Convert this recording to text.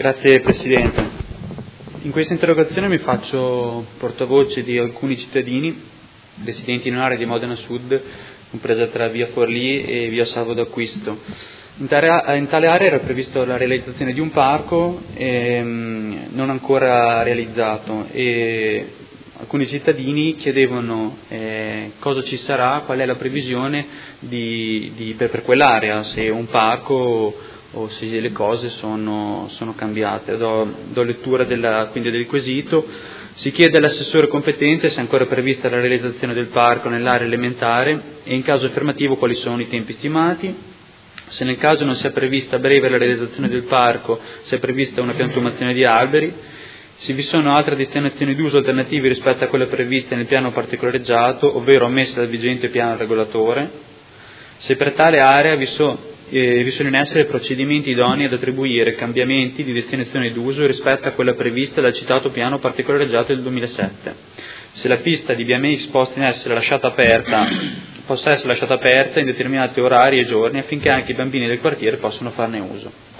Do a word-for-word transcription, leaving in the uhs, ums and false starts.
Grazie Presidente. In questa interrogazione mi faccio portavoce di alcuni cittadini residenti in un'area di Modena Sud, compresa tra via Forlì e via Salvo d'Acquisto. In tale, in tale area era prevista la realizzazione di un parco ehm, non ancora realizzato e alcuni cittadini chiedevano eh, cosa ci sarà, qual è la previsione di, di, per, per quell'area, se un parco o se le cose sono, sono cambiate. Do, do lettura della, quindi del quesito. Si chiede all'assessore competente se è ancora prevista la realizzazione del parco nell'area elementare e in caso affermativo quali sono i tempi stimati. Se nel caso non sia prevista a breve la realizzazione del parco, se è prevista una piantumazione di alberi, se vi sono altre destinazioni d'uso alternative rispetto a quelle previste nel piano particolareggiato, ovvero ammesse dal vigente piano regolatore, se per tale area vi sono Eh, vi sono in essere procedimenti idonei ad attribuire cambiamenti di destinazione d'uso rispetto a quella prevista dal citato piano particolareggiato del duemilasette. Se la pista di B M X possa essere lasciata aperta, possa essere lasciata aperta in determinati orari e giorni affinché anche i bambini del quartiere possano farne uso.